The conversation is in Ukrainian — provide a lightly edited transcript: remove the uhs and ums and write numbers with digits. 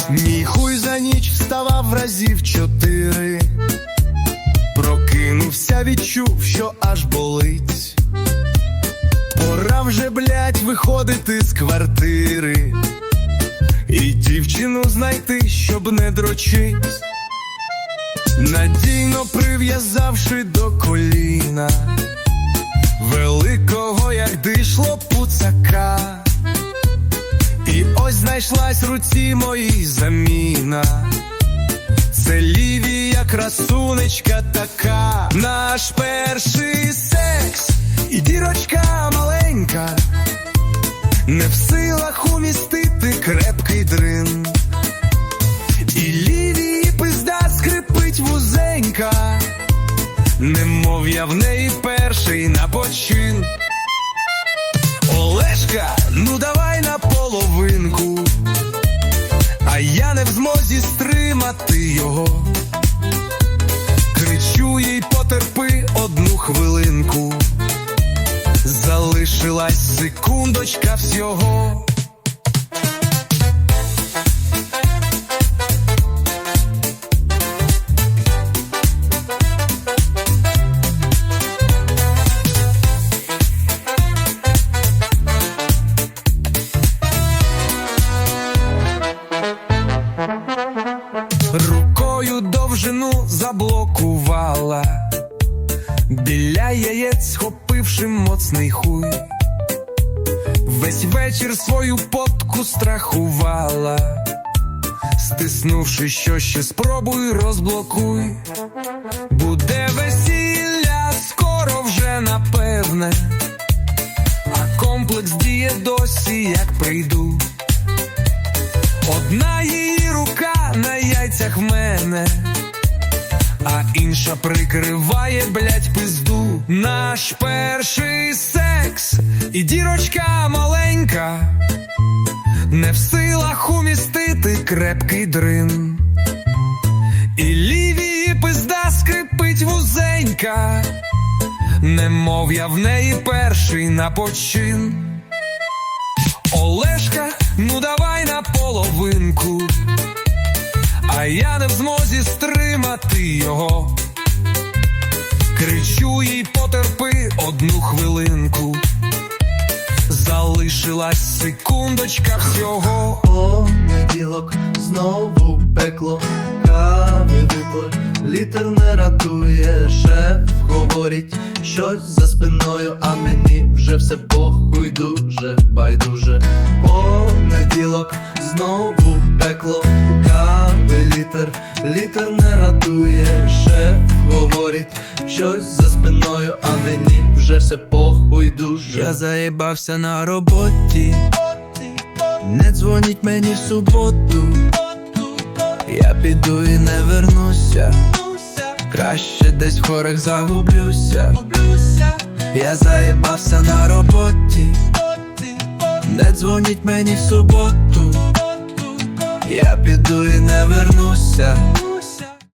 Мій хуй за ніч вставав разів 4. Прокинувся, відчув, що аж болить. Пора вже, блять, виходити з квартири і дівчину знайти, щоб не дрочить, надійно прив'язавши до коліна великого, як дишло, пуцака. І ось знайшлась руці моїй заміна. Це Лівія, красунечка така. Наш перший секс і дірочка маленька, не в силах умістити крепкий дрин. І Лівії пизда скрипить вузенька, немов я в неї перший на почин. Олешка, ну давай на половинку, а я не в змозі стримати його. Кричу їй: потерпи одну хвилинку, залишилась секундочка всього. Рукою довжину заблокувала, біля яєць схопивши моцний хуй. Весь вечір свою потку страхувала, стиснувши, що ще спробуй, розблокуй. Буде весілля скоро вже напевне, а комплекс діє досі, як прийду. Одна її рука на яйцях в мене, а інша прикриває, блять, пизду. Наш перший секс і дірочка маленька, не в силах умістити крепкий дрин. І Лівії пизда скрипить вузенька, немов я в неї перший на почин. Олешка, ну давай на половинку, а я не в змозі стримати його. Кричу їй: потерпи одну хвилинку, залишилась секундочка всього. Понеділок, знову пекло, кави випор, літер не рятує. Шеф говорить щось за спиною, а мені вже все похуй, дуже байдуже. Понеділок, знову пекло, кави літер не рятує. Шеф говорить щось за спиною, а мені вже все похуй, дуже. Я заїбався на роботі, не дзвоніть мені в суботу, я піду і не вернуся, краще десь в хорах загублюся. Я заїбався на роботі, не дзвоніть мені в суботу, я піду і не вернуся,